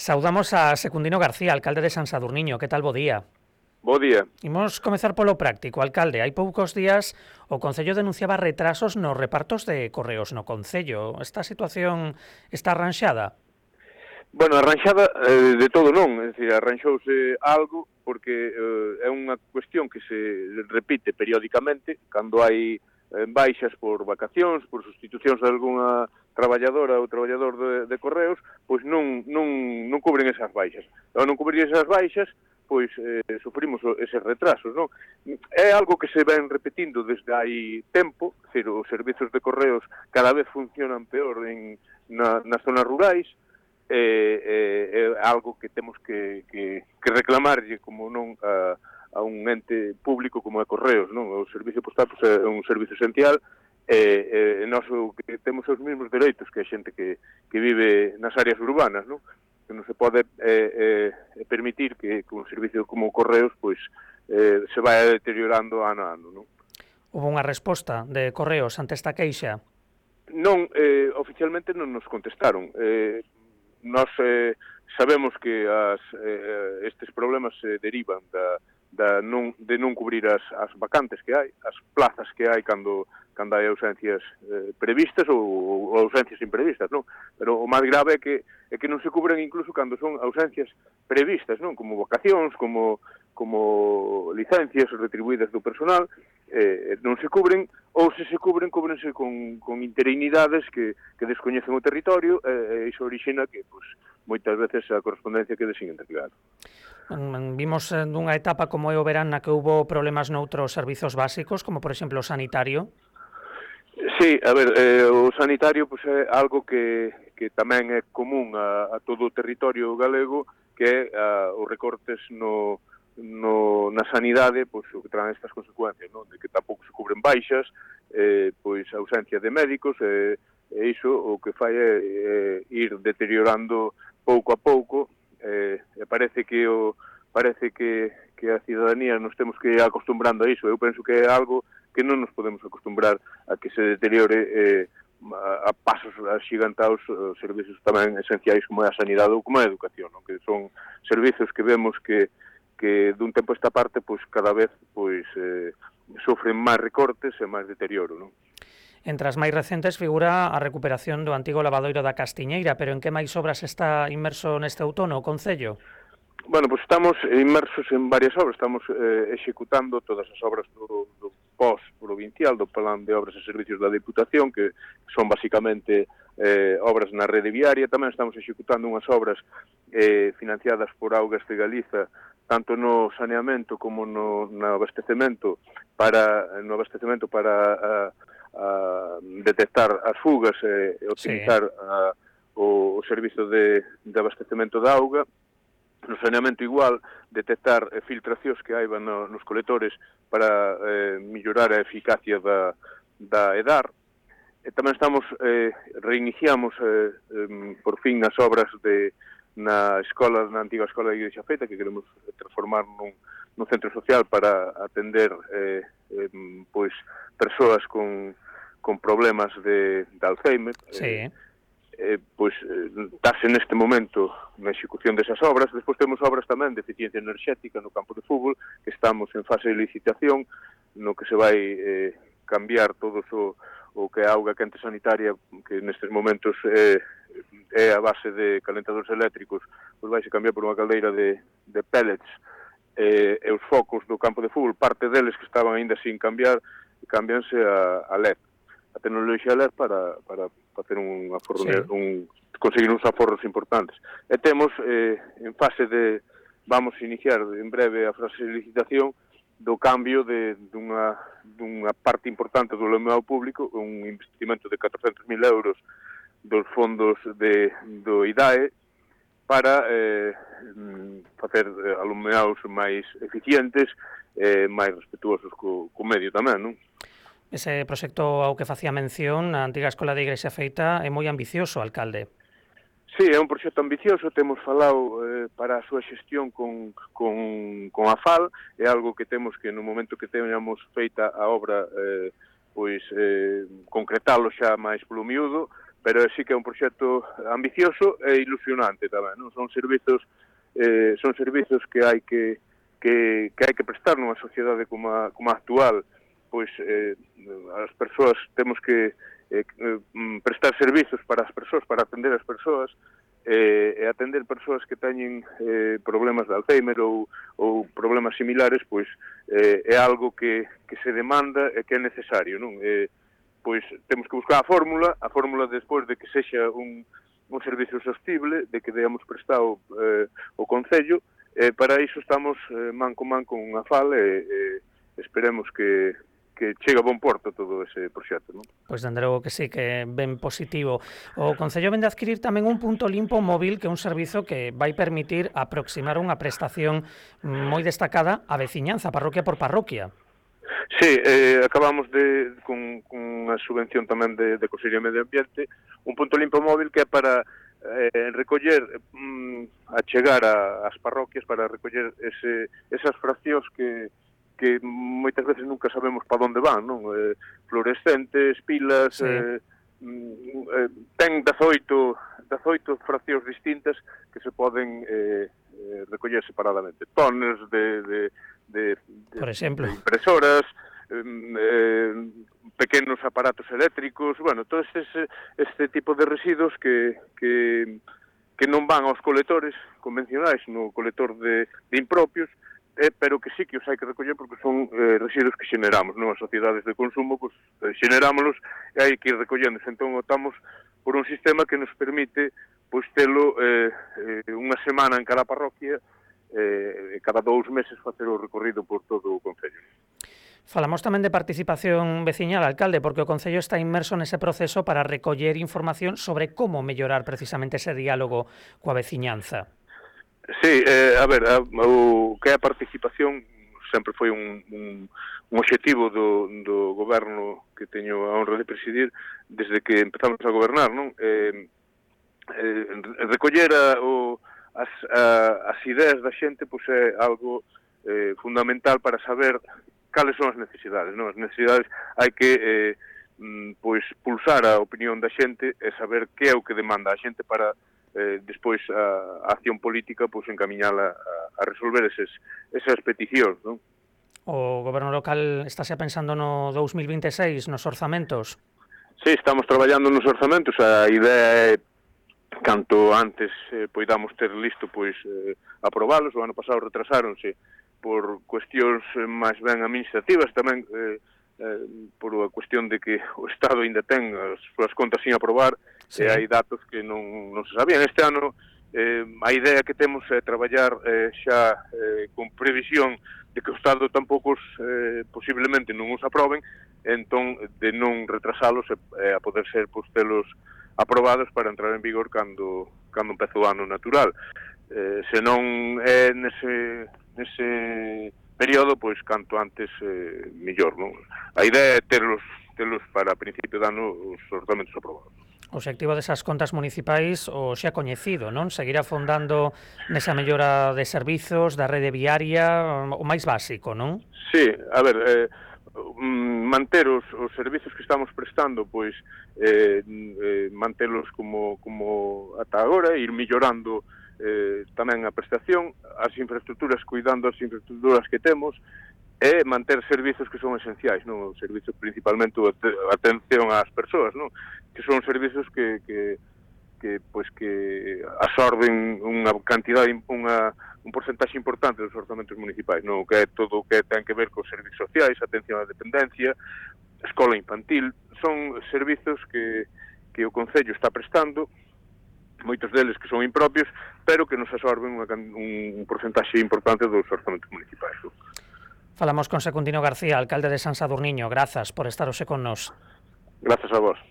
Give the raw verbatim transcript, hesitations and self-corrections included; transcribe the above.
Saudamos a Secundino García, alcalde de San Sadurniño. Que tal, bo día? Bo día. Imos comezar polo práctico, alcalde. Hai poucos días o Concello denunciaba retrasos nos repartos de correos no Concello. Esta situación está arranxada? Bueno, arranxada eh, de todo non, é dicir, arranxouse algo porque eh, é unha cuestión que se repite periódicamente cando hai eh, baixas por vacacións, por sustitucións de algunha traballadora ou traballador de, de correos, pois non, non, non cubren esas baixas. Ao non cubrir esas baixas, pois eh, sufrimos eses retrasos, non? É algo que se ven repetindo desde hai tempo, decir, os servizos de correos cada vez funcionan peor en, na, nas zonas rurais, é eh, eh, algo que temos que, que, que reclamarlle como non a, a un ente público como é Correos, non? O servicio postal pois, é un servicio esencial e eh, nós que temos os mesmos dereitos que a xente que, que vive nas áreas urbanas, non? Que non se pode eh, eh, permitir que, que un servicio como Correos pois eh, se vai deteriorando ano a ano, non? Houve unha resposta de Correos ante esta queixa? Non, eh, oficialmente non nos contestaron. Eh, nós eh, sabemos que as, eh, estes problemas se derivan da, da non, de non cubrir as, as vacantes que hai, as plazas que hai cando, cando hai ausencias eh, previstas ou, ou ausencias imprevistas, non? Pero o máis grave é que, é que non se cubren incluso cando son ausencias previstas, non? Como vacacións, como, como licencias retribuídas do personal, eh, non se cubren, ou se se cubren, cúbrense con, con interinidades que, que descoñecen o territorio e eh, iso orixina que, pois, moitas veces a correspondencia quede sin entregar. Vimos dunha etapa como é o verán na que houbo problemas noutros servizos básicos, como por exemplo o sanitario. Sí, a ver, eh, o sanitario pois, é algo que, que tamén é común a, a todo o territorio galego, que é a, os recortes no No, na sanidade, pois, o que traen estas consecuencias, non? De que tampouco se cubren baixas, eh, pois, a ausencia de médicos, e, e iso o que fai é, é ir deteriorando pouco a pouco, eh, e parece que o parece que, que a cidadanía nos temos que ir acostumbrando a iso. Eu penso que é algo que non nos podemos acostumbrar a que se deteriore eh, a, a pasos axigantados os servizos tamén esenciais como é a sanidade ou como é a educación, non? Que son servizos que vemos que que dun tempo esta parte, pois cada vez pois eh, sofren máis recortes e máis deterioro, non? Entre as máis recentes figura a recuperación do antigo lavadoiro da Castiñeira, pero en que máis obras está inmerso neste outono o Concello? Bueno, pois estamos inmersos en varias obras, estamos eh, executando todas as obras do, do pós-provincial, do Plan de Obras e Servicios da Diputación, que son basicamente eh, obras na rede viaria. Tamén estamos executando unhas obras eh, financiadas por Augas de Galiza, tanto no saneamento como no, no abastecemento para no abastecemento para a, a detectar as fugas e optimizar sí. a, o, o servizo de, de abastecemento da auga. No saneamento igual, detectar eh, filtracións que haiba no, nos colectores para eh, mellorar a eficacia da, da EDAR. E tamén estamos, eh, reiniciamos eh, eh, por fin as obras de na escola, na antiga escola de Igrexa Feita, que queremos transformar nun, nun centro social para atender eh, eh, pois persoas con, con problemas de, de Alzheimer. Sí. Eh, eh, pois eh, darse neste momento na execución desas obras. Despois temos obras tamén de eficiencia enerxética no campo de fútbol, que estamos en fase de licitación, no que se vai eh, cambiar todo o, o que é a auga quente sanitaria, que nestes momentos eh, é a base de calentadores eléctricos, pois vai se cambiar por unha caldeira de, de pellets, eh, e os focos do campo de fútbol, parte deles que estaban aínda sin cambiar, cambianse a, a L E D, a tecnoloxía L E D para, para facer un aforro, sí. un, conseguir uns aforros importantes. E temos eh, en fase de, vamos a iniciar en breve a fase de licitación do cambio de dunha, dunha parte importante do alumeado público, un investimento de catrocentos mil euros dos fondos de, do I D A E para eh, facer alumeados máis eficientes e eh, máis respetuosos co, co medio tamén, non? Ese proxecto ao que facía mención, a antiga escola de Igrexa Feita, é moi ambicioso, alcalde. Sí, é un proxecto ambicioso, temos falado eh, para a súa xestión con, con, con a F A L, é algo que temos que no momento que teñamos feita a obra, eh, pois eh, concretalo xa máis polo miúdo, pero sí que é un proxecto ambicioso e ilusionante tamén, non? Son servizos eh, son servizos que hai que que, que hai que prestar nunha sociedade como a, como a actual, pois eh, as persoas temos que eh, prestar servizos para as persoas, para atender as persoas, eh, e atender persoas que teñen eh, problemas de Alzheimer ou, ou problemas similares, pois eh, é algo que, que se demanda e que é necesario, non? Eh, pois temos que buscar a fórmula, a fórmula despois de que sexa un, un servicio sostible, de que deamos prestado eh, o Concello, e para iso estamos eh, man con man con a FAL e eh, esperemos que que chega a bon porto todo ese proxecto, non? Pois, dende logo que sí, que ben positivo. O Concello vende a adquirir tamén un punto limpo móvil, que é un servizo que vai permitir aproximar unha prestación moi destacada á veciñanza, parroquia por parroquia. Sí, eh, acabamos de, con, con a subvención tamén de, de Consellería de Medio Ambiente, un punto limpo móvil que é para eh, recoller, mm, achegar a, as parroquias, para recoller ese, esas fraccións que que moitas veces nunca sabemos para onde van, non? Eh, fluorescentes, pilas, sí. eh, eh, ten dezoito, dezoito fraccións distintas que se poden eh, eh, recoller separadamente. Toners de, de, de, de, Por exemplo. de impresoras, eh, pequenos aparatos eléctricos, bueno, todo este, este tipo de residuos que, que, que non van aos colectores convencionais, no colector de, de impropios, Eh, pero que sí que os hai que recoller porque son eh, residuos que xeneramos, non? As sociedades de consumo, pues, eh, xenerámolos e hai que ir recollendo. Entón, optamos por un sistema que nos permite pois, telo eh, eh, unha semana en cada parroquia eh, e cada dous meses facer o recorrido por todo o Concello. Falamos tamén de participación veciñal, alcalde, porque o Concello está inmerso nese proceso para recoller información sobre como mellorar precisamente ese diálogo coa veciñanza. Sí, eh, a ver, a, o que é a participación sempre foi un, un, un obxectivo do, do goberno que teño a honra de presidir desde que empezamos a gobernar, non? Eh, eh, recoller a, o, as, a, as ideas da xente pois é algo eh, fundamental para saber cales son as necesidades, non? As necesidades hai que eh, pois pulsar a opinión da xente e saber que é o que demanda a xente para Eh, despois a, a acción política pois encamiñala a, a resolver eses, esas peticións, non? O goberno local estáse pensando no dous mil vinte e seis, nos orzamentos? Sí, estamos traballando nos orzamentos, a idea é canto antes eh, poidamos ter listo pois eh, aprobalos. O ano pasado retrasáronse por cuestións máis ben administrativas, tamén eh, eh, por a cuestión de que o Estado ainda ten as súas contas sin aprobar. Sí. E hai datos que non, non se sabían. Este ano eh, a idea que temos é traballar eh, xa eh, con previsión de que o Estado tampouco eh, posiblemente non os aproben, entón de non retrasalos e eh, a poder ser pois, telos aprobados para entrar en vigor cando, cando empece o ano natural. Eh, se non é nese, nese período, pois canto antes eh, millor, non? A idea é terlos, terlos para principio de ano os orzamentos aprobados. O obxectivo desas contas municipais o xa coñecido, non? Seguir afondando nesa mellora de servizos, da rede viaria, o máis básico, non? Sí, a ver, eh, manter os, os servizos que estamos prestando, pois eh, eh, mantelos como, como ata agora, ir millorando eh, tamén a prestación, as infraestructuras, cuidando as infraestructuras que temos, e manter servizos que son esenciais, non? Servizos principalmente a atención ás persoas, non? Que son servizos que, que, que, pois que absorben unha cantidade, unha, un porcentaxe importante dos orzamentos municipais, non? Que é todo o que ten que ver con servizos sociais, atención á dependencia, escola infantil, son servizos que, que o Concello está prestando, moitos deles que son impropios, pero que nos absorben unha, un porcentaxe importante dos orzamentos municipais, non? Falamos con Secundino García, alcalde de San Sadurniño. Grazas por estar hoxe con nos. Grazas a vos.